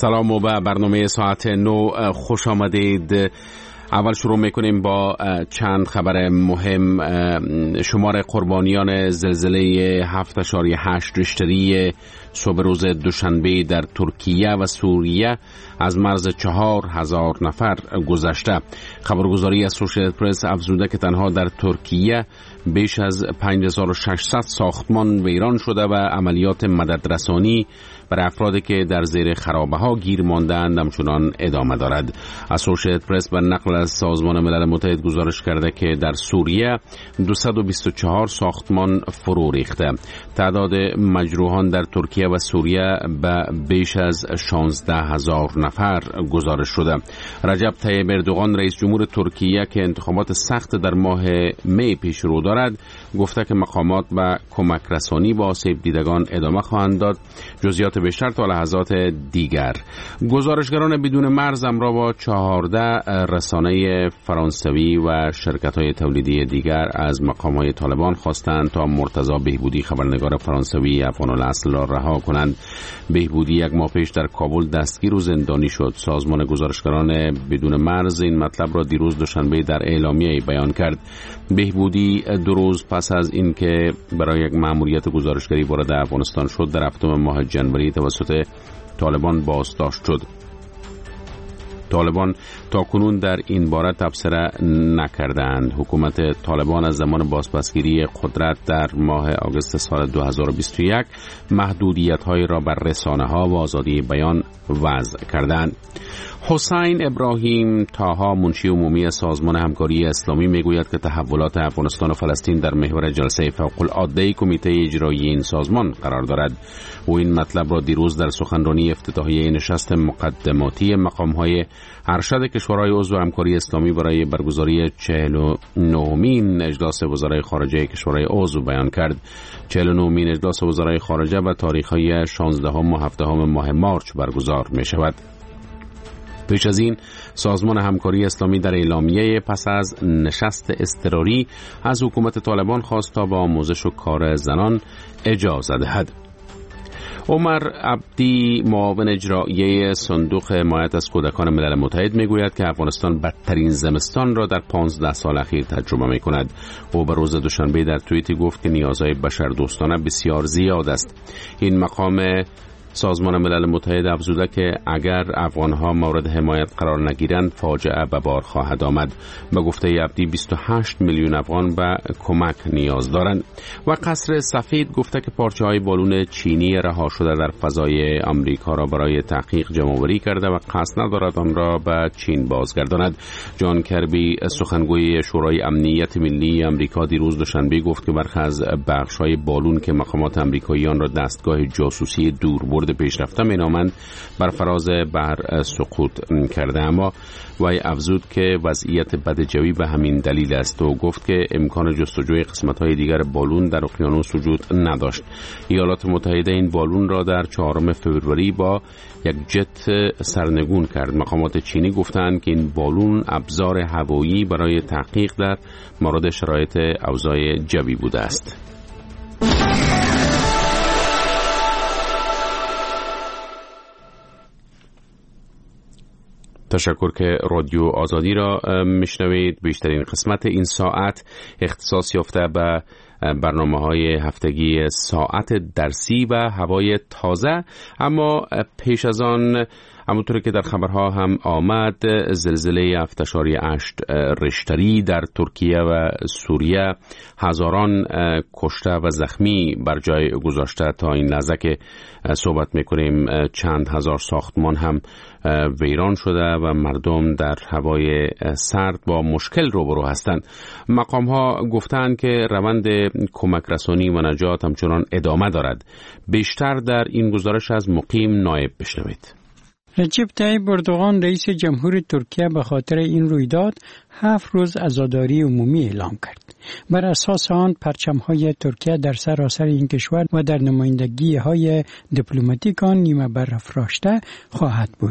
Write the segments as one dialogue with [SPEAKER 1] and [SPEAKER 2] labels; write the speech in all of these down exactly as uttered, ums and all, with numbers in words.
[SPEAKER 1] سلام و به برنامه ساعت نو خوش آمدید. اول شروع میکنیم با چند خبر مهم. شمار قربانیان زلزله هفت اشاریه هشت ریشتری صبح روز دوشنبه در ترکیه و سوریه از مرز چهار هزار نفر گذشته. خبرگزاری اسوشیتد پرس افزوده که تنها در ترکیه بیش از پنج هزار و ششصد ساختمان ویران شده و عملیات مددرسانی برای افرادی که در زیر خرابه ها گیر مانده‌اند همچنان ادامه دارد. اسوشیتد پرس به نقل از سازمان ملل متحد گزارش کرده که در سوریه دویست و بیست و چهار ساختمان فرو ریخته. تعداد مجروحان در ترکیه و سوریه به بیش از شانزده هزار نفر گزارش شده. رجب طیب اردوغان رئیس جمهور ترکیه که انتخابات سخت در ماه می پیش رو دارد گفته که مقامات به کمک رسانی با آسیب دیدگان ادامه خواهند داد. جزئیات بیشتر تا لحظات دیگر. گزارشگران بدون مرز همراه با چهارده رسانه فرانسوی و شرکت‌های تولیدی دیگر از مقام‌های طالبان خواستند تا مرتضی بهبودی خبرنگار فرانسوی افغان الاصل را رها کنند. بهبودی یک ماه پیش در کابل دستگیر و زندانی شد. سازمان گزارشگران بدون مرز این مطلب را دیروز دوشنبه در اعلامیه‌ای بیان کرد. بهبودی دو روز پس از اینکه برای یک مأموریت گزارشگری وارد افغانستان شد در هفتم ماه جنوری توسط طالبان بازداشت شد. طالبان تاکنون در این باره تبصره نکردند. حکومت طالبان از زمان بازپسگیری قدرت در ماه آگوست سال دو هزار و بیست و یک محدودیت‌های را بر رسانه‌ها و آزادی بیان وضع کردند. حسین ابراهیم طاها منشی عمومی سازمان همکاری اسلامی میگوید که تحولات افغانستان و فلسطین در محور جلسه فوق‌العاده کمیته اجرایی این سازمان قرار دارد. او این مطلب را دیروز در سخنرانی افتتاحیه نشست مقدماتی مقام‌های ارشد کشورهای عضو همکاری اسلامی برای برگزاری چهل و نهمین اجلاس وزرای خارجه کشورهای عضو بیان کرد. چهل و نهمین اجلاس وزرای خارجه به تاریخ‌های شانزدهم و هفدهم ماه مارچ برگزار می شود. پیش از این سازمان همکاری اسلامی در اعلامیه پس از نشست اضطراری از حکومت طالبان خواست تا به آموزش و کار زنان اجازه دهد. عمر عبدی معاون اجرایی صندوق حمایت از کودکان ملل متحد میگوید که افغانستان بدترین زمستان را در پانزده سال اخیر تجربه می کند. او به روز دوشنبه در توییتی گفت که نیازهای بشردوستانه بسیار زیاد است. این مقام سازمان ملل متحد افزوده که اگر افغانها مورد حمایت قرار نگیرند فاجعه به بار خواهد آمد. به گفته عبدی بیست و هشت میلیون افغان به کمک نیاز دارند. و قصر سفید گفته که پارچه های بالون چینی رها شده در فضای آمریکا را برای تحقیق جمع‌آوری کرده و قصد ندارد آن را به چین بازگرداند. جان کربی سخنگوی شورای امنیت ملی آمریکا دیروز دوشنبه گفت که برخی از بخش‌های بالون که مقامات آمریکاییان را دستگاه جاسوسی دور برد پیشرفته مینامند بر فراز بحر سقوط کرده. اما وی افزود که وضعیت بد جوی به همین دلیل است و گفت که امکان جستجوی قسمت‌های دیگر بالون در اقیانوس وجود نداشت. ایالات متحده این بالون را در چهارم فوریه با یک جت سرنگون کرد. مقامات چینی گفتند که این بالون ابزار هوایی برای تحقیق در مورد شرایط اوضاع جوی بوده است. تشکر که رادیو آزادی را میشنوید. بیشترین قسمت این ساعت اختصاص یافته به برنامه‌های هفتگی ساعت درسی و هوای تازه. اما پیش از آن همونطوری که در خبرها هم آمد زلزله هفت اشاریه هشت ریشتری در ترکیه و سوریه هزاران کشته و زخمی بر جای گذاشته. تا این لحظه که صحبت میکنیم چند هزار ساختمان هم ویران شده و مردم در هوای سرد با مشکل روبرو هستند. مقام ها گفتند که روند کمک رسانی و نجات همچنان ادامه دارد. بیشتر در این گزارش از مقیم نایب بشنوید.
[SPEAKER 2] رجب طیب اردوغان رئیس جمهور ترکیه به خاطر این رویداد هفت روز عزاداری عمومی اعلام کرد. بر اساس آن پرچم‌های ترکیه در سراسر این کشور و در نمایندگی‌های دیپلماتیک آن نیمه برافراشته خواهد بود.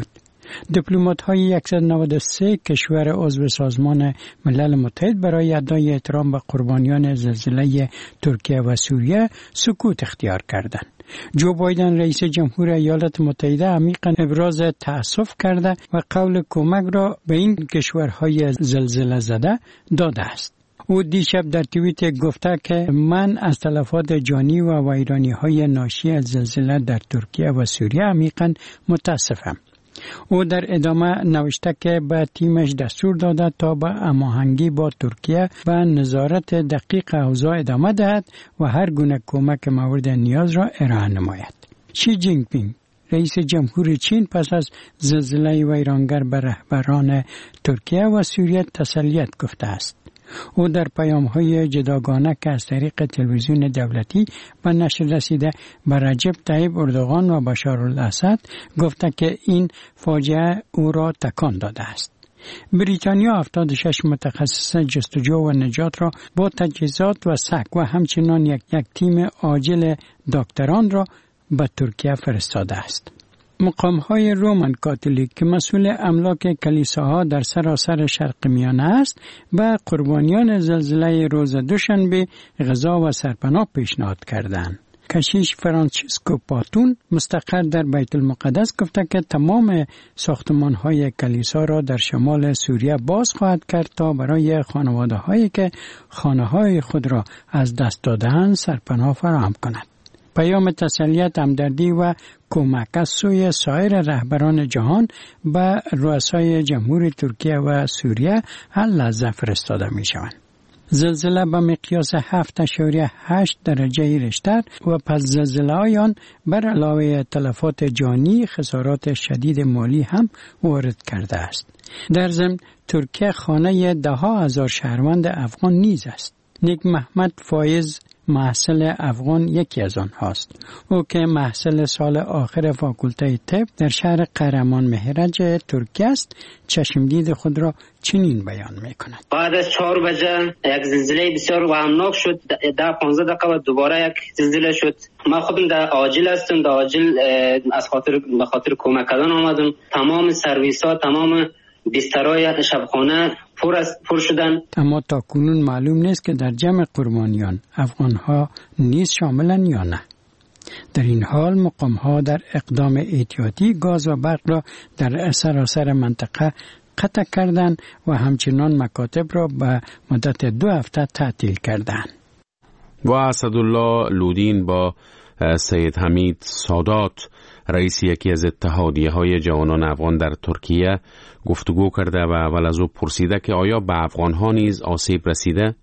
[SPEAKER 2] دیپلمات‌های صد و نود و سه کشور عضو سازمان ملل متحد برای ادای احترام به قربانیان زلزله ترکیه و سوریه سکوت اختیار کردند. جو بایدن رئیس جمهور ایالات متحده عمیقاً ابراز تأسف کرده و قول کمک را به این کشورهای زلزله زده داده است. او دیشب در توییت گفته که من از تلفات جانی و ویرانی‌های ناشی از زلزله در ترکیه و سوریه عمیقاً متاسفم. او در ادامه نوشته که به تیمش دستور داده تا به هماهنگی با ترکیه و نظارت دقیق اوضاع ادامه دهد و هر گونه کمک مورد نیاز را ارائه نماید. شی جینگ پینگ رئیس جمهور چین پس از زلزله ویرانگر به رهبران ترکیه و سوریه تسلیت گفته است. او در پیام‌های جداگانه که از طریق تلویزیون دولتی به نشر رسیده به رجب طیب اردوغان و بشار الاسد گفته که این فاجعه او را تکان داده است. بریتانیا هفتاد و شش متخصص جستجو و نجات را با تجهیزات و سک و همچنان یک, یک تیم عاجل دکتران را به ترکیه فرستاده است. مقام‌های رومن کاتولیک که مسئول املاک کلیساها در سراسر شرق میانه است و قربانیان زلزله روز دوشنبه غذا و سرپناه پیشنهاد کردند. کشیش فرانچیسکو پاتون مستقر در بیت المقدس گفته که تمام ساختمان‌های کلیسا را در شمال سوریه باز خواهد کرد تا برای خانواده‌هایی که خانه‌های خود را از دست داده‌اند سرپناه فراهم کند. پیام تسلیت، همدردی و کمک از سوی سایر رهبران جهان به رؤسای جمهور ترکیه و سوریه هر لحظه فرستاده می شوند. زلزله به مقیاس هفت اشاریه هشت درجه ریشتر و پس زلزله آن بر علاوه تلفات جانی خسارات شدید مالی هم وارد کرده است. در ضمن ترکیه خانه ده ها هزار شهروند افغان نیز است. نیک محمد فایز محصل افغان یکی از آنهاست. او که محصل سال آخر فاکولته طب در شهر قهرمان مهرج ترکیه است چشمدید خود را چنین بیان می کند.
[SPEAKER 3] بعد از چهار بجه یک زلزله بسیار وهمناک شد. ده پانزده دقیقه و دوباره یک زلزله شد. ما خودم در عاجل هستم. در عاجل از خاطر به خاطر کمک کردن آمدم. تمام سرویس ها، تمام بسترهای شبخانه پر است، پر شدن.
[SPEAKER 2] اما تا کنون معلوم نیست که در جمع قربانیان افغان ها نیز شاملن یا نه. در این حال مقام ها در اقدام احتیاطی گاز و برق را در سراسر منطقه قطع کردند و همچنان مکاتب را به مدت دو هفته تعطیل کردند.
[SPEAKER 1] و اسدالله لودین با سید حمید سادات رئیس یکی از اتحادیه های جوانان افغان در ترکیه گفتگو کرده و اول از او پرسیده که آیا به افغان ها نیز آسیب رسیده؟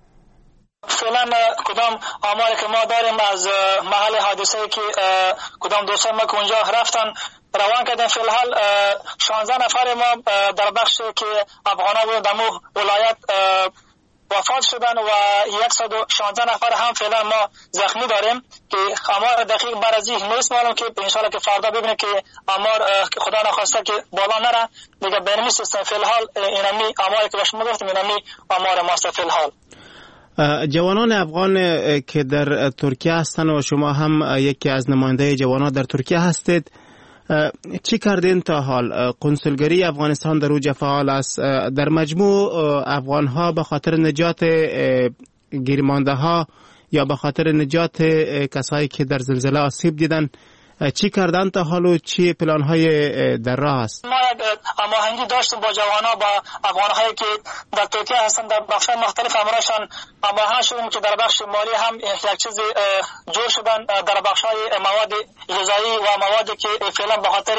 [SPEAKER 4] فعلا کدام آماری که ما داریم از محل حادثه که کدام دوستان ما که اونجا رفتن روان کردن، فی الحال شانزده نفر ما در بخش که افغان ها بودن در ولایت وفات شدن و صد و شانزده نفر هم فعلا ما زخمی داریم که آمار دقیق بر از این نیست معلوم که انشالله که فردا ببینیم که آمار که خدا نخواسته که بالا نره دیگه بینمی سیستم. فی الحال اینمی آماری که به شما گفتیم اینمی آمار ماست فی الحال.
[SPEAKER 5] جوانان افغان که در ترکیه هستند و شما هم یکی از نماینده جوانان در ترکیه هستید، چی کردین تا حال؟ کنسولگری افغانستان در اوج فعال است. در مجموع افغان ها به خاطر نجات گیرمانده ها یا به خاطر نجات کسایی که در زلزله آسیب دیدن چی کردن تا حال و چی پلان های در راه است؟
[SPEAKER 4] ما یک هماهنگی داشتیم با جوانان، با افغان هایی که در ترکیه هستن در بخش مختلف همراهشان هماهنگ شدیم که در بخش مالی هم یک چیز جور شدن در بخش های مواد غذایی و موادی که فعلا به خاطر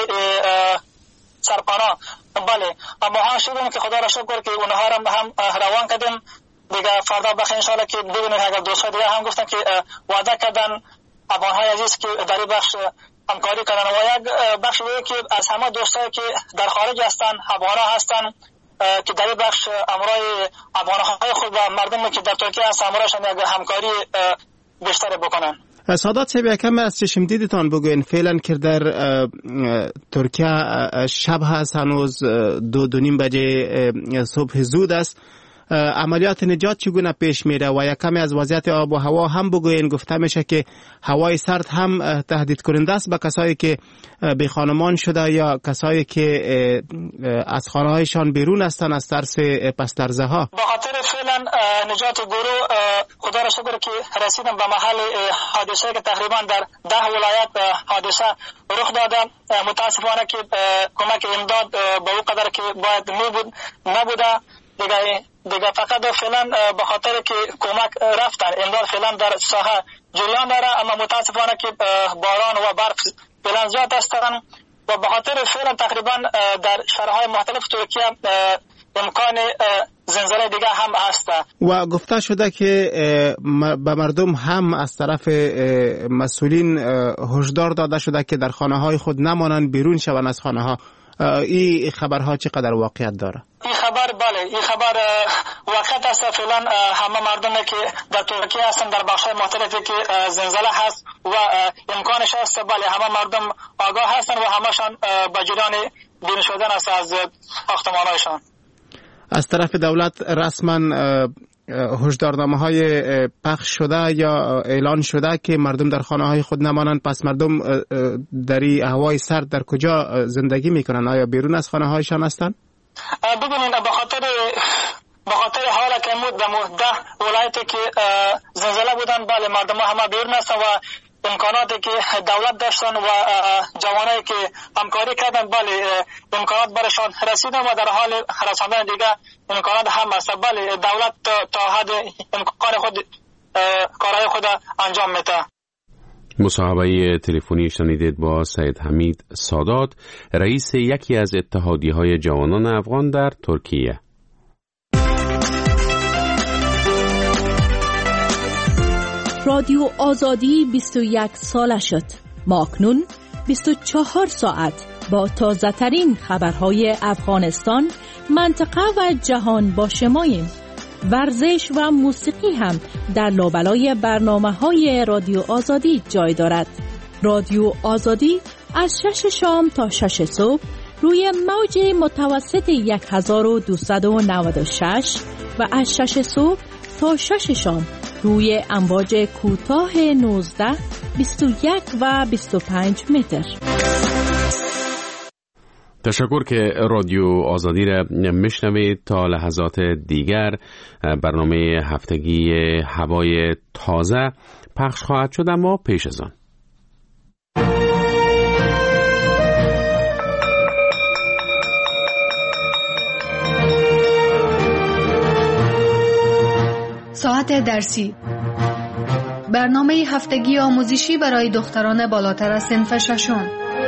[SPEAKER 4] سرپناه بله هماهنگ شدیم که خدا را شکر که اونها را هم روان کردیم. دیگه فردا بخیر انشالله که ببینید اگر دوستان دیگه هم گفتن که وعده کردن افغان های عزیز که در این بخش همکاری کردن و یک بخش دیگه که از همه دوستایی که در خارج هستن افغان ها هستن که در این بخش امرای افغان های خود و مردمی که در ترکیه هستن امرایشان یک همکاری بیشتر بکنن.
[SPEAKER 5] سادات صاحب یکم از چشم دیدتان بگوین فعلا که در ترکیه شب هست، هنوز دو دو نیم بجه صبح زود است. عملیات نجات چگونه پیش میره و یک کمی از وضعیت آب و هوا هم بگوین. گفته میشه که هوای سرد هم تهدید کننده است به کسایی که بی خانمان شده یا کسایی که از خانه هایشان بیرون هستند از ترس پس لرزه ها.
[SPEAKER 4] به خاطر فعلا نجات گروه خدا را شکر که رسیدم به محل حادثه که تقریبا در ده ولایت حادثه رخ داده. متاسفانه که کمک امداد به اون قدر که باید میبود نبوده. دیگه دیگه فقط فعلا به خاطر که کمک رفتن امداد فعلا در ساحه جریان داره، اما متاسفانه که باران و برف فعلا زیاد هستند و به خاطر فعلا تقریبا در شهرهای مختلف ترکیه امکان زلزله دیگه هم هست.
[SPEAKER 5] و گفته شده که به مردم هم از طرف مسئولین هشدار داده شده که در خانه های خود نمانند، بیرون شوند از خانه ها. این خبرها چقدر واقعیت داره؟ این
[SPEAKER 4] خبر بله این خبر واقعیت است. فعلا همه مردمی که در ترکیه هستن در بخش‌های مختلفی که زلزله هست و امکانش هست، بله همه مردم آگاه هستن و همشان به جریان بین شدن است از ساختمان‌هایشان.
[SPEAKER 5] از طرف دولت رسما هشدارنامه های پخش شده یا اعلان شده که مردم در خانه های خود نمانند. پس مردم در هوای سرد در کجا زندگی میکنن؟ آیا بیرون از خانه هایشان هستند؟
[SPEAKER 4] ببینید به خاطر به خاطر حالا که مود ده ولایتی که زلزله بودن، بله مردم همه بیرون هستن و امکاناتی که دولت داشتن و جوانایی که همکاری کردن، بله امکانات برشان رسیدن و در حال رساندن دیگه امکانات هم هست. بله دولت تا حد امکان خود کارهای خود انجام میده.
[SPEAKER 1] مصاحبه تلفنی شنیدید با سید حمید سادات، رئیس یکی از اتحادیه‌های جوانان افغان در ترکیه.
[SPEAKER 6] رادیو آزادی بیست و یک ساله شد. ما اکنون بیست و چهار ساعت با تازه ترین خبرهای افغانستان، منطقه و جهان با شماییم. ورزش و موسیقی هم در لابلای برنامه های رادیو آزادی جای دارد. رادیو آزادی از شش شام تا شش صبح روی موج متوسط یک هزار و دویست و نود و شش و از شش صبح تا شش شام روی امواج کوتاه نوزده، بیست و یک و بیست و پنج متر.
[SPEAKER 1] تشکر که رادیو آزادی را میشنوید. تا لحظات دیگر برنامه هفتگی هوای تازه پخش خواهد شد، اما پیش از آن
[SPEAKER 7] ساعت درسی، برنامه هفتگی آموزشی برای دختران بالاتر از صنف ششم.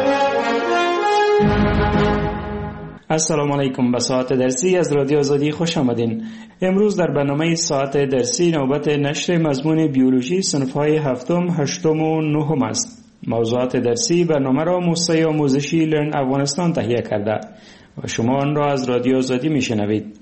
[SPEAKER 8] السلام علیکم. به ساعت درسی از رادیو آزادی خوش آمدین. امروز در برنامه ساعت درسی نوبت نشر مضمون بیولوژی صنف‌های هفتم، هشتم و نهم است. موضوعات درسی برنامه را موسسه آموزشی لرن افغانستان تهیه کرده و شما آن را از رادیو آزادی میشنوید.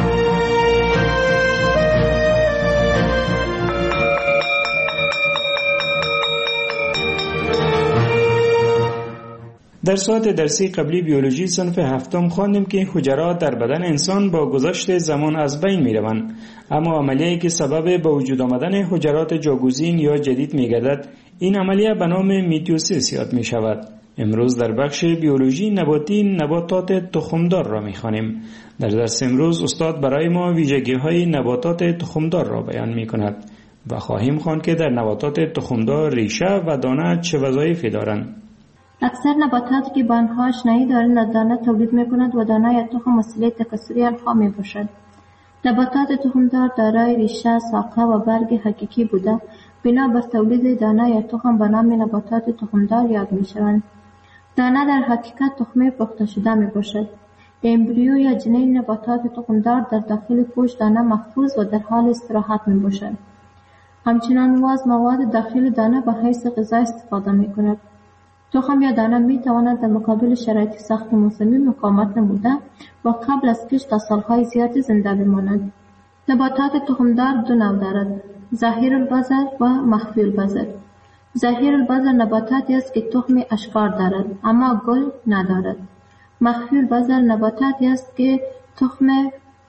[SPEAKER 8] در ساعت درسی قبلی بیولوژی صنف هفتم خواندیم که حجرات در بدن انسان با گذشت زمان از بین می روند، اما عملیه‌ای که سبب به وجود آمدن حجرات جاگزین یا جدید می گردد، این عملیه به نام میتوسیس یاد می شود. امروز در بخش بیولوژی نباتی نباتات تخمدار را می خوانیم. در درس امروز استاد برای ما ویژگی‌های نباتات تخمدار را بیان می کند و خواهیم خواند که در نباتات تخمدار ریشه و دانه چه وظایفی دارند.
[SPEAKER 9] اکثر نباتاتی که با آنها آشنایی دارند از دانه تولید می‌کنند و دانه یا تخم وسیله تکثری آنها می‌باشد. نباتات تخمدار دارای ریشه، ساقه و برگ حقیقی بوده بنا بر تولید دانه یا تخم به نام نباتات تخمدار یاد می‌شوند. دانه در حقیقت تخمه پخته شده می‌باشد. امبریو یا جنین نباتات تخمدار در داخل پوست دانه محفوظ و در حال استراحت می‌باشد. همچنان از مواد داخل دانه به حیث غذا استفاده می‌کند. تخم یا دانه می تواند در مقابل شرایط سخت موسمی مقاومت نموده و قبل از کشت تا سالهای زیادی زنده بماند. نباتات تخمدار دو نوع دارد: ظاهر البذر و مخفی البذر. ظاهر البذر نباتاتی است که تخم اشکار دارد اما گل ندارد. مخفی البذر نباتاتی است که تخم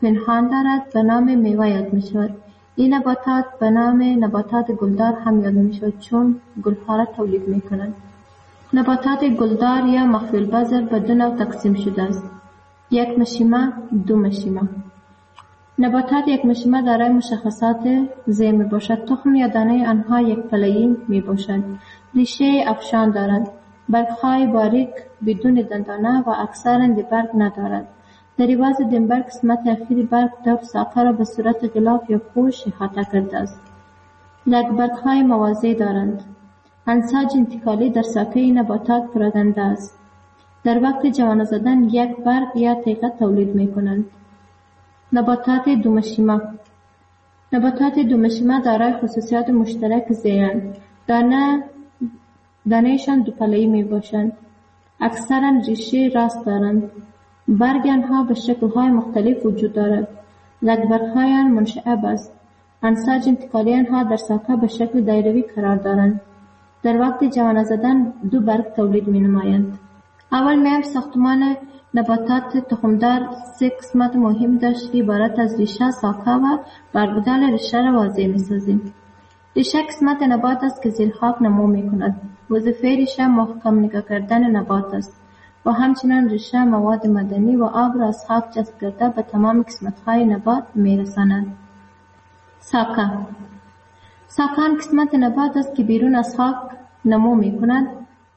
[SPEAKER 9] پنهان دارد به نام میوه یاد می شود. این نباتات به نام نباتات گلدار هم یاد می شود چون گلها را تولید می کنند. نباتات گلدار یا مخفی البذر به دو نوع تقسیم شده است. یک مشیمه، دو مشیمه. نباتات یک مشیمه دارای مشخصات زیر می باشد. تخم یا دانه آنها یک پله‌ای می باشد. ریشه افشان دارند. برگ‌های باریک بدون دندانه و اکثرا برگ ندارد. در عوض دنبر قسمت اخیری برگ دو ساقه را به صورت غلاف یا پوش احاطه کرده است. لگ برگ‌های موازی دارند. انساج انتقالی در ساقه این نباتات پراکنده است. در وقت جوانه زدن یک برگ یا تیغه تولید می کنند. نباتات دومشیمه. نباتات دومشیمه دارای خصوصیات مشترک زیرند. دانه دانهشان دو پله‌ای می باشند. اکثرا ریشه راست دارند. برگ آنها به شکل‌های مختلف وجود دارد. لگ برگ‌های آن منشعب است. انساج انتقالی آنها در ساقه به شکل دایروی قرار دارند. در وقت جوانه زدن دو برگ تولید می نمایند. اول میم ساختمان نباتات تخمدار سه قسمت مهم داشت که عبارت از ریشه، ساقه و برگودال ریشه را واضح می سازیم. ریشه قسمت نبات است که زیر خاک نمو می کند. وظیفه ریشه محکم نگاه کردن نبات است و همچنان ریشه مواد معدنی و آب را از خاک جذب کرده به تمام قسمت‌های نبات می رساند. ساقه. ساقه آن قسمت نبات است که بیرون از خاک نمو می کند.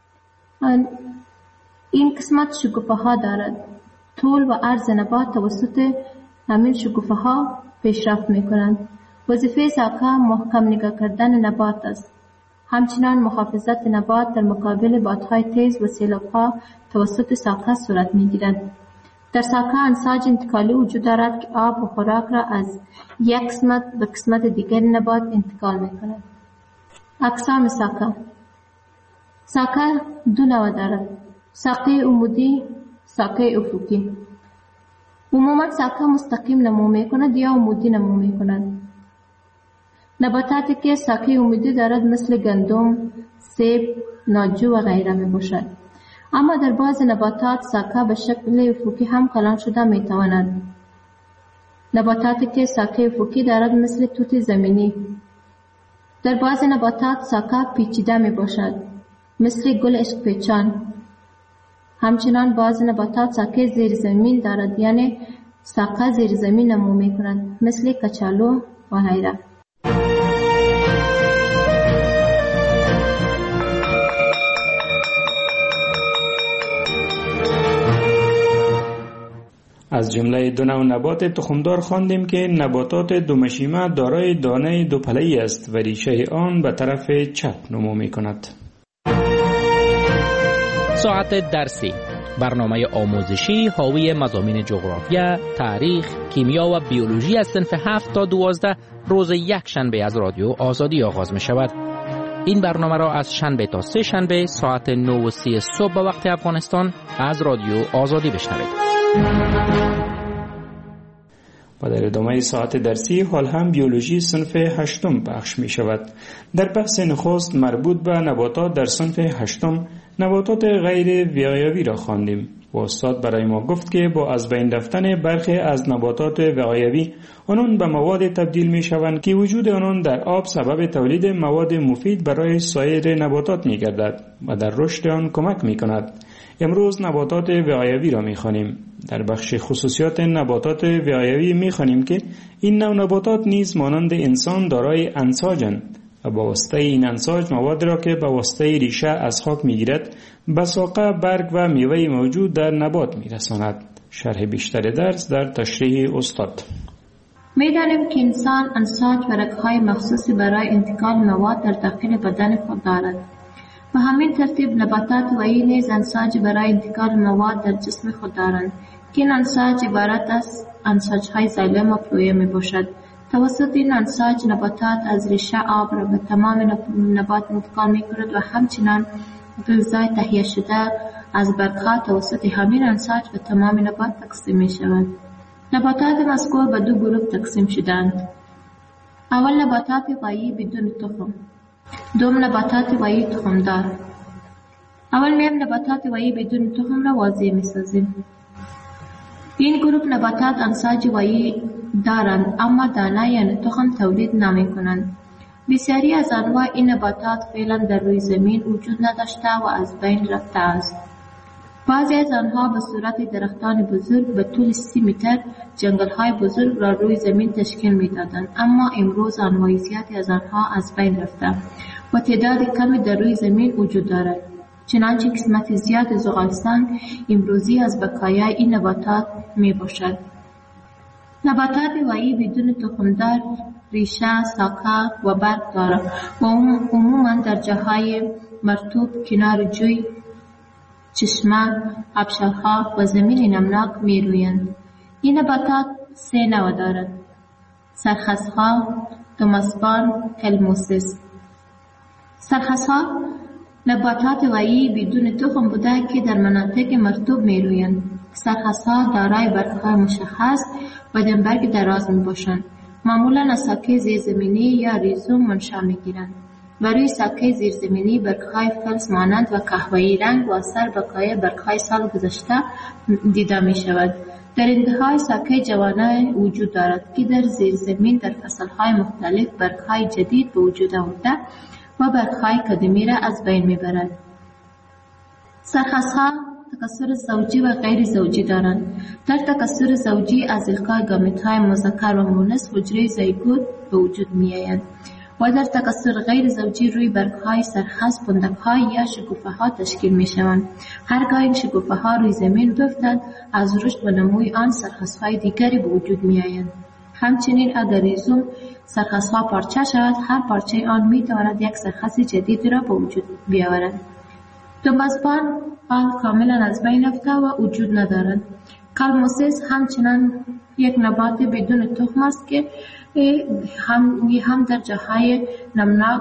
[SPEAKER 9] این قسمت شکوفه ها دارد. طول و عرض نبات توسط همین شکوفه ها پیشرفت می کنند. وظیفه ساقه محکم نگاه کردن نبات است. همچنان محافظت نبات در مقابل بادهای تیز و سیلاب‌ها توسط ساقه صورت می‌گیرد. در ساقه انساج انتقالی وجود دارد که آب و خوراک را از یک قسمت به قسمت دیگر نبات انتقال می‌کند. اقسام ساقه. ساقه دو نوع دارد: ساقه عمودی، ساقه افقی. عموما ساقه مستقیم نمو می‌کند یا عمودی نمو می‌کند. نباتاتی که ساقه عمودی دارد مثل گندم، سیب، ناجو و غیره می باشد. اما در بعض نباتات ساقه به شکل افقی هم کلان شده می تواند. نباتاتی که ساقه افقی دارد مثل توت زمینی. در بعض نباتات ساقه پیچیده می باشد مثل گل عشق پیچان. همچنان بعض نباتات ساقه زیر زمین دارد، یعنی ساقه زیر زمین نمو می کند مثل کچالو و غیره.
[SPEAKER 8] از جمله دو نوع نبات تخمدار خواندیم که نباتات دومشیمه دارای دانه دو پله‌ای است و ریشه آن به طرف چپ نمو می کند.
[SPEAKER 10] ساعت درسی، برنامه آموزشی حاوی مضامین جغرافیا، تاریخ، کیمیا و بیولوژی از صنف هفت تا دوازده روز یک شنبه از رادیو آزادی آغاز می شود. این برنامه را از شنبه تا سه شنبه ساعت نه و سی صبح به وقت افغانستان از رادیو آزادی بشنوید.
[SPEAKER 8] و در ادامه ساعت درسی حال هم بیولوژی صنف هشتم پخش می شود. در بحث نخست مربوط به نباتات در صنف هشتم نباتات غیر وقایوی را خواندیم و استاد برای ما گفت که با از بین رفتن برخی از نباتات وقایوی آنان به مواد تبدیل می شوند که وجود آنان در آب سبب تولید مواد مفید برای سایر نباتات می گردد و در رشد آن کمک می کند. امروز نباتات وقایوی را می خوانیم. در بخش خصوصیات نباتات وقایوی می خوانیم که این نوع نباتات نیز مانند انسان دارای انساجند و با واسطه این انساج مواد را که با واسطه ریشه از خاک می گیرد به ساقه، برگ و میوه موجود در نبات می رساند. شرح بیشتر درس در تشریح استاد.
[SPEAKER 9] می دانیم که انسان انساج و رگ‌های مخصوصی برای انتقال مواد در داخل بدن خود دارد. و همین ترتیب نباتات و این نیز انساج برای انتقال مواد در جسم خود دارند که این انساج عبارت از انساج‌های زایلم و پلویه می باشد. توسط این انساج نباتات از ریشه آب را به تمام نبات انتقال می کند و همچنان غذای تهیه شده از برگ‌ها توسط همین انساج به تمام نبات تقسیم می شود. نباتات مذکور به دو گروه تقسیم شدند. اول نباتات غایی بدون تخم، دوم نباتات غایی تخمدار. اول میم نباتات غایی بدون تخم را واضح می سازیم. این گروه نباتات انساج وایی دارند اما دانه یا تخم تولید نمی کنند. بسیاری از انواع این نباتات فعلا در روی زمین وجود نداشته و از بین رفته است. بعضی از آنها به صورت درختان بزرگ به طول سی متر جنگل های بزرگ را روی زمین تشکیل می دادند، اما امروز انواع زیادی از آنها از بین رفته و تعداد کمی در روی زمین وجود دارد. چنانچه قسمت زیاد زغالستان امروزی از بقایای این نباتات می باشد. نباتات وایی بدون تخمدار ریشه، ساقه و برگ دارد و عموما در جاهای مرطوب، کنار جوی، چشمه، آبشارها و زمین نمناک می رویند. این نباتات سه نوع دارد: سرخسها، توماسبان، کلموسیس. سرخسها نباتات وایی بدون تخم بوده که در مناطق مرطوب می رویند. سرخسها دارای برگ‌های مشخص و دنبرگ دراز می باشند. معمولا از ساکه زیرزمینی یا ریزوم منشأ می گیرند. برای ساکه زیرزمینی برگ‌های فلز مانند و قهوه‌ای رنگ و اثر بقای برگ‌های سال گذشته دیده می شود. در انتهای ساکه جوانه وجود دارد که در زیرزمین در فصل‌های مختلف برگ‌های جدید به وجود آورده و برگ‌های قدیمی را از بین می برد. سرخسها تکثر زوجی و غیر زوجی دارند. در تکثر زوجی از القای گامیت‌های مذکر و مؤنث حجره زیگوت به وجود می‌آید و در تکثر غیر زوجی روی برگ‌های سرخس پندک‌های یا شکوفه‌ها تشکیل می‌شوند. هرگاه این شکوفه‌ها روی زمین بیفتند از رشد و نموی آن سرخس‌های دیگری به وجود می‌آیند. همچنین اگر ریزوم سرخس‌ها پارچه شود، هر پارچه آن می‌تواند یک سرخس جدید را به وجود بیاورد. توماسبان آن کاملا از بین رفته و وجود ندارد. کلموسیس همچنان یک نبات بدون تخم است که هم هم در جاهای نمناک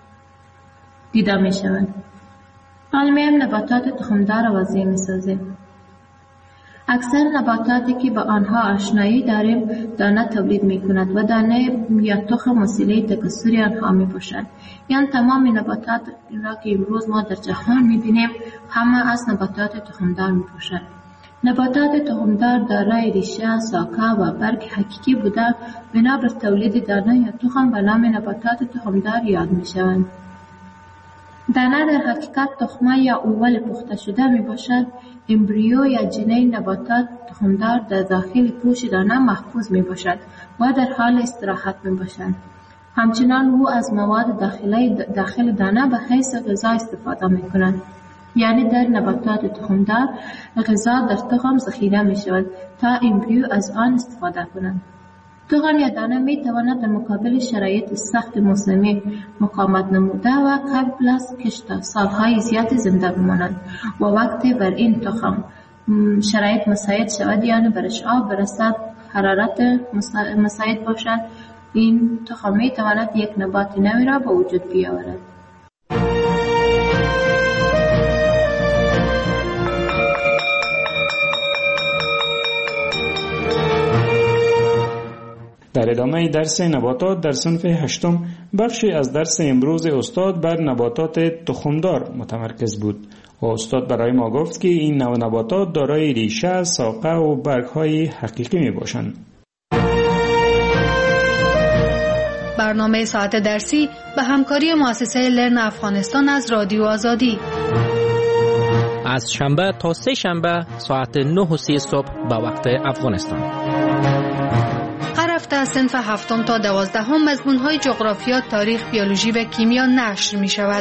[SPEAKER 9] دیده می شود. علمیم نباتات تخمدار وضعی می سازیم. اکثر نباتاتی که با آنها آشنایی داریم دانه تولید می کند و دانه یا تخم وسیله تکثر آنها می باشد. یعنی تمام نباتات را که امروز ما در جهان می بینیم همه از نباتات تخمدار می باشد. نباتات تخمدار دارای ریشه، ساقه و برگ حقیقی بوده بنابر تولید دانه یا تخم به نام نباتات تخمدار یاد می شوند. دانه در حقیقت تخمه یا اول پخته شده می باشد. امبریو یا جنین نباتات تخمدار در داخل پوش دانه محفوظ می باشد و در حال استراحت می باشد. همچنان او از مواد داخلی داخل دانه به حیث غذا استفاده می کند. یعنی در نباتات تخمدار غذا در تخم ذخیره می شود تا امبریو از آن استفاده کنند. تخم یا دانه می تواند در مقابل شرایط سخت موسمی مقاومت نموده و قبل از کشت سالهای زیادی زنده بماند و وقتی بر این تخم شرایط مساعد شود یعنی برش آب برسد، حرارت مساعد باشد، این تخم می تواند یک نبات نوی را به وجود بیاورد.
[SPEAKER 8] در ادامه درس نباتات در صنف هشتم بخشی از درس امروز استاد بر نباتات تخمدار متمرکز بود و استاد برای ما گفت که این نوع نباتات دارای ریشه، ساقه و برگ‌های حقیقی می باشند.
[SPEAKER 7] برنامه ساعت درسی به همکاری مؤسسه لرن افغانستان از رادیو آزادی
[SPEAKER 10] از شنبه تا سه شنبه ساعت نه و سی صبح به وقت افغانستان.
[SPEAKER 7] هر هفته از صنف هفتم تا دوازدهم مضمون‌های جغرافیا، تاریخ، بیولوژی و کیمیا نشر می شود.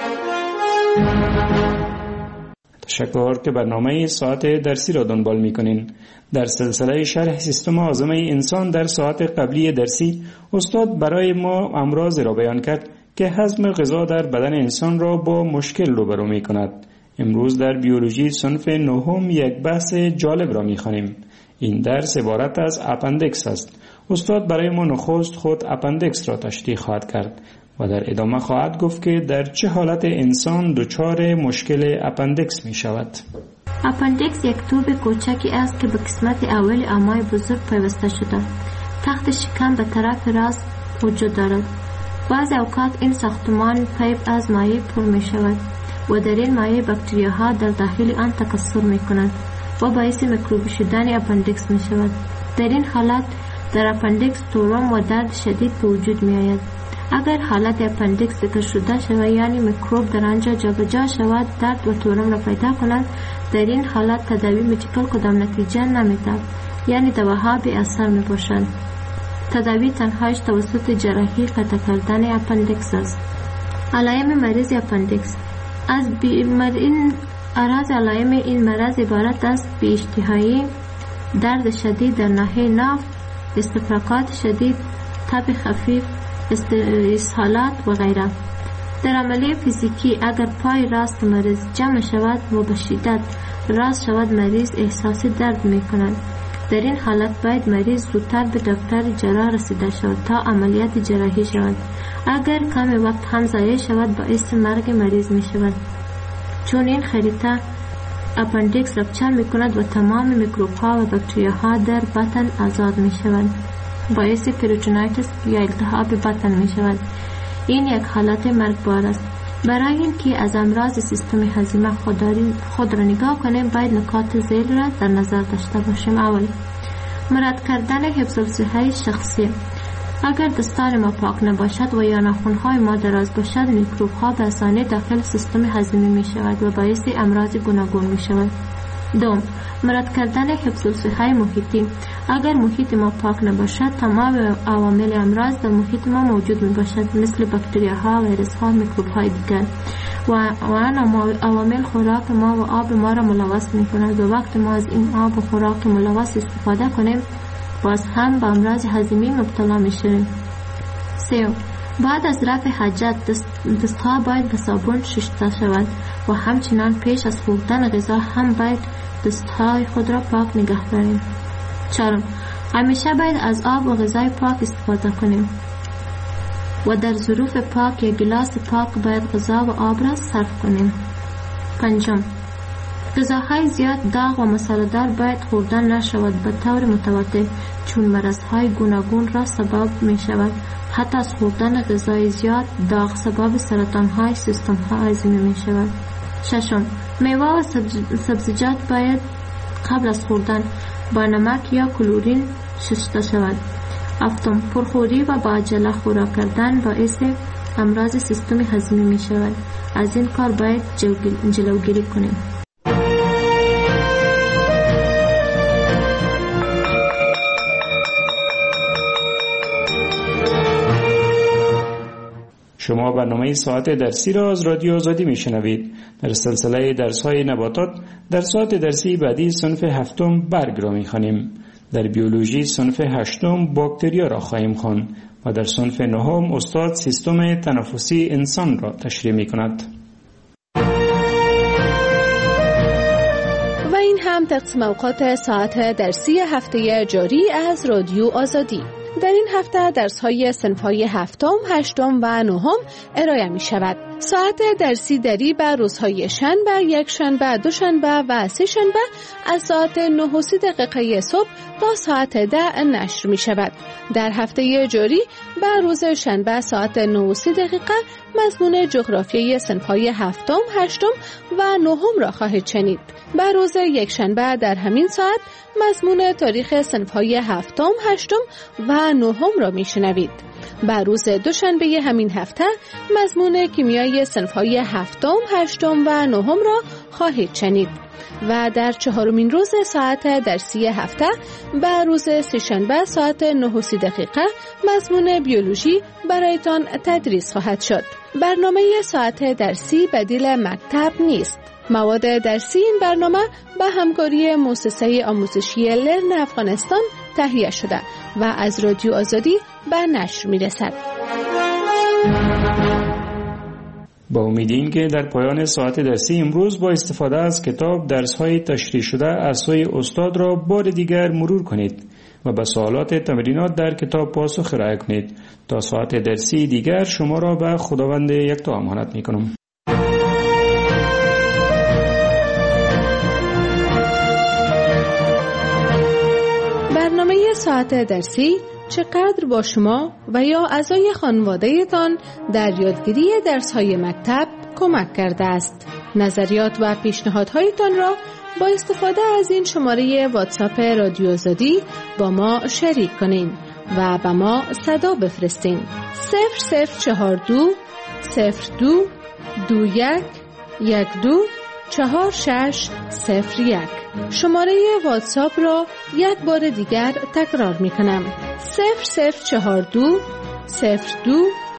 [SPEAKER 8] تشکر که برنامه ساعت درسی را دنبال می کنین. در سلسله شرح سیستم هاضمه انسان در ساعت قبلی درسی استاد برای ما امراض را بیان کرد که هضم غذا در بدن انسان را با مشکل روبرو می کند. امروز در بیولوژی صنف نهم یک بحث جالب را می خوانیم. این درس عبارت از اپندکس است. استاد برای ما نخست خود اپندکس را تشریح خواهد کرد و در ادامه خواهد گفت که در چه حالت انسان دچار مشکل اپندکس می شود.
[SPEAKER 9] اپندکس یک توب کوچکی است که به قسمت اول امعای بزرگ پیوسته شده. تخت شکم به طرف راست وجود دارد. بعض اوقات این ساختمان پیپ از مایع پر می شود و در این مایع باکتریاها در داخل آن تکثر می کنند. و باعث میکروبی شدن اپندیکس می شود. در این حالت در اپندیکس تورم و درد شدید به وجود می آید. اگر حالت اپندیکس ذکر شده شود یعنی میکروب در آنجا جابجا شود درد و تورم را پیدا کند، در این حالت تداوی مدیکال کدام نتیجه نمی‌دهد، یعنی دواها بی اثر می باشد. تداوی تنهایش توسط جراحی قطع کردن اپندیکس است. علائم مریض اپندیکس از بیمار این اعراض علائم این مرض عبارت است بی اشتهایی، درد شدید در ناحیه ناف، استفراغات شدید، تب خفیف، اسهالات و غیره. در عملیه فیزیکی اگر پای راست مریض جمع شود و به شدت راست شود مریض احساس درد می کند. در این حالت باید مریض زودتر به دکتر جراح رسیده شود تا عملیات جراحی شود. اگر کم وقت هم ضایع شود باعث مرگ مریض می شود، چون این خریطه اپندیکس رپچر می کند و تمام میکروب ها و باکتریا ها در بطن آزاد می شود، باعث پریتونایتس یا التهاب بطن می شود. این یک حالت مرگبار است. برای اینکه از امراض سیستم هضمی خود را نگاه کنیم باید نکات ذیل را در نظر داشته باشیم. اول، مراد کردن حفظ الصحه شخصی. اگر دستان ما پاک نباشد و یا ناخن‌های ما دراز باشد میکروب ها به آسانی داخل سیستم هضمی می شود و باعث امراض گوناگون می شود. دوم، مراد کردن حفظ الصحه محیطی. اگر محیط ما پاک نباشد تمام عوامل امراض در محیط ما موجود می باشد، مثل باکتریاها، ویروس‌ها، میکروب‌های دیگر و آن عوامل خوراک ما و آب ما را ملوث می کند و وقت ما از این آب و خوراک ملوث استفاده کنیم باز هم به امراض هضمی مبتلا می شویم. سوم، بعد از رفع حاجت دست دستها باید به صابون شسته شود و همچنان پیش از خوردن غذا هم باید دستهای خود را پاک نگه داریم. چهارم، همیشه باید از آب و غذای پاک استفاده کنیم و در ظروف پاک یا گلاس پاک باید غذا و آب را صرف کنیم. پنجم، غذاهای زیاد داغ و مساله‌دار باید خوردن نشود به طور متواتر، چون مرضهای گوناگون را سبب می شود. حتی از خوردن غذای زیاد داغ سبب سرطانهای سیستم هضمی می شود. ششم، میوه و سبزیجات باید قبل از خوردن با نمک یا کلورین شسته شود. هفتم، پرخوری و با عجله خوراک کردن باعث امراض سیستم هضمی می شود. از این کار باید جلوگیری کنیم.
[SPEAKER 8] شما برنامه ساعت درسی را از رادیو آزادی میشنوید. در سلسله درس‌های نباتات در ساعت درسی بعدی صنف هفتم برگ را میخوانیم. در بیولوژی صنف هشتم باکتریا را خواهیم خواند و در صنف نهم استاد سیستم تنفسی انسان را تشریح میکند.
[SPEAKER 6] و این هم تقسیم اوقات ساعت درسی هفته جاری از رادیو آزادی. در این هفته درس‌های صنف‌های هفتم، هشتم و نهم ارائه می شود. ساعت درسی دری بر روزهای شنبه، یک شنبه، دو شنبه و سه شنبه از ساعت نه و سی دقیقه صبح تا ساعت ده نشر می شود. در هفته جاری بر روز شنبه ساعت نه و سی دقیقه مضمون جغرافیای صنف‌های هفتم، هشتم و نهم را خواهید شنید. بر روز یک شنبه در همین ساعت مضمون تاریخ صنف‌های هفتم، هشتم و نهم را میشنوید. بر روز دوشنبه همین هفته مضمون کیمیای صنف‌های هفتم، هشتم و نهم را خواهید شنید. و در چهارمین روز ساعت درسی هفته بر روز سه‌شنبه ساعت نه و سی دقیقه مضمون بیولوژی برایتان تدریس خواهد شد. برنامه ساعت درسی بدیل مکتب نیست. مواد درسی این برنامه به همکاری مؤسسه آموزشی لرن افغانستان تهیه شده و از رادیو آزادی به نشر می رسد.
[SPEAKER 8] با امید این که در پایان ساعت درسی امروز با استفاده از کتاب درس‌های تشریح شده از سوی استاد را بار دیگر مرور کنید و به سوالات تمرینات در کتاب پاسخ ارائه کنید. تا ساعت درسی دیگر شما را به خداوند یکتا امانت می‌کنم.
[SPEAKER 6] برنامه ساعت درسی چقدر با شما و یا اعضای خانواده‌تان در یادگیری درس‌های مکتب کمک کرده است؟ نظریات و پیشنهادهایتان را با استفاده از این شماره واتساپ رادیو آزادی با ما شریک کنین و با ما صدا بفرستین. صفر صفر چهار دو صفر دو دو یک یک دو چهار شش صفر یک. شماره واتساپ را یک بار دیگر تکرار می کنم. صفر صفر چهار دو صفر دو